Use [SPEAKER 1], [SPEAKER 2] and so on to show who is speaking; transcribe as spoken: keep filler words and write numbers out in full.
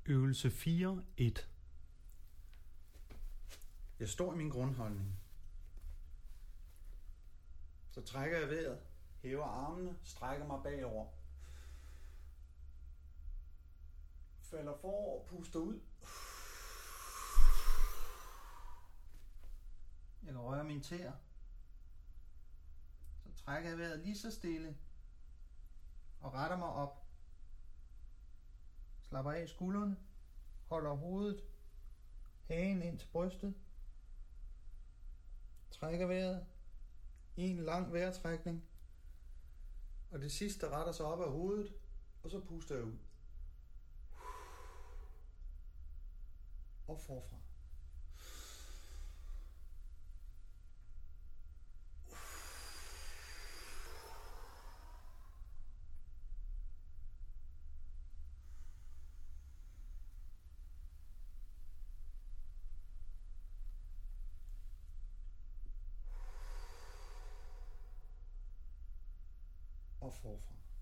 [SPEAKER 1] Øvelse fire et.
[SPEAKER 2] Jeg står i min grundholdning. Så trækker jeg vejret, hæver armene, strækker mig bagover. Falder forover, puster ud. Jeg kan røre mine tæer. Så trækker jeg vejret lige så stille og retter mig op. Slapper af skuldrene, holder hovedet, hagen ind til brystet. Trækker vejret. En lang vejrtrækning. Og det sidste retter sig op af hovedet, og så puster jeg ud. Og forfra. Og forfra.